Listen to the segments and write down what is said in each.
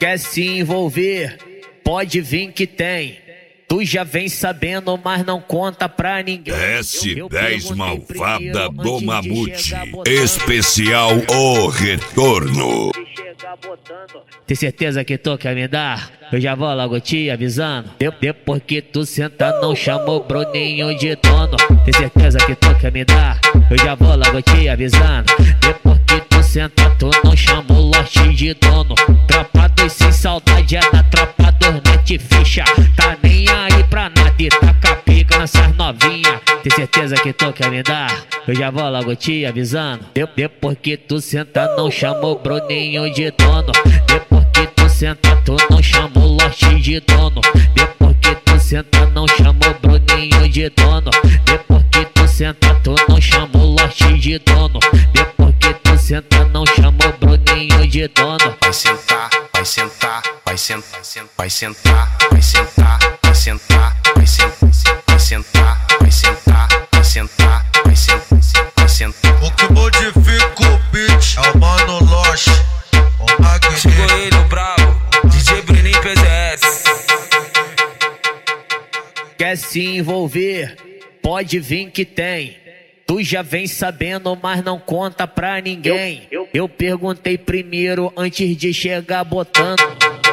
Quer se envolver? Pode vir que tem. Tu já vem sabendo, mas não conta pra ninguém. S10 Malvada do Mamute. Especial O Retorno. Tem certeza que tu quer me dar? Eu já vou logo te avisando. Depois que tu senta, não chamou o Bruninho de dono. Tem certeza que tu quer me dar? Eu já vou logo te avisando. Depois que tu senta, tu não chamou o Lote de dono. Tropa dos sem saudade é da tropa dos net ficha. Tá nem aí pra nada e tá capica nessas novinha. Tem certeza que tu quer me dar? Eu já vou logo te avisando. Depois que tu senta, não chamou o Bruninho de dono. Depois que tu senta, tu não chamou o Lote de dono. Depois que tu senta, não chamou o Bruninho de dono. Depois que tu senta, tu não chamou o Lote de dono. Depois que tu senta, não chamou o Bruninho de dono. Vai sentar, vai sentar, vai sentar, vai sentar, vai sentar, vai sentar, vai sentar, vai sentar, vai sentar, vai sentar, vai sentar, vai sentar. O que modifica o beat é o Mano Loche. Chegou ele, o brabo, DJ Bruninho PZS. Quer se envolver? Pode vir que tem. Tu já vem sabendo, mas não conta pra ninguém. Eu perguntei primeiro antes de chegar botando.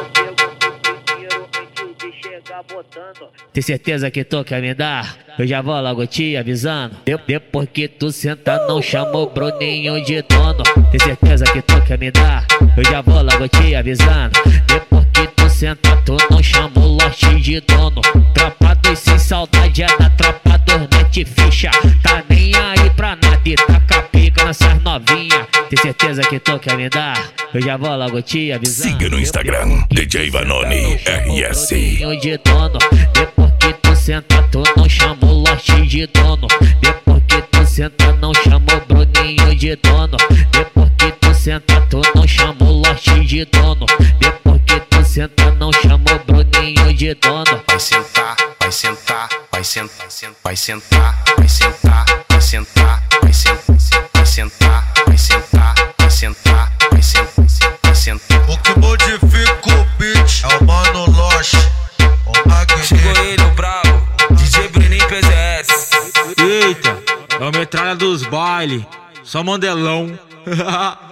Tem certeza que tu quer me dar? Eu já vou logo te avisando. Depois que tu senta, não chamou o Bruninho de dono. Tem certeza que tu quer me dar? Eu já vou logo te avisando. Depois que tu senta, tu não chamou o Lote de dono. Tropa dos sem saudade é da tropa dos net ficha. Tá nem aí pra nada e tá capica nessas novinha. Tem certeza que tu quer me dar? Eu já vou logo te avisando. Siga no Instagram, DJ Vanoni RS. De dono. Depois que tu senta, tu não chamou o Lote de dono. Depois que tu senta, não chamou o Bruninho de dono. Depois que tu senta, tu não chamou o Lote de dono. Depois que tu senta, não chamou o Bruninho de dono. Vai sentar, vai sentar, vai sentar, vai sentar, vai sentar, vai sentar, vai sentar, vai sentar, vai sentar, vai sentar, vai sentar, vai sentar. O que modifica o beat é o Mano Loche. Chegou ele, o brabo, DJ Bruninho PZS. Eita, é a metralha dos baile, só mandelão.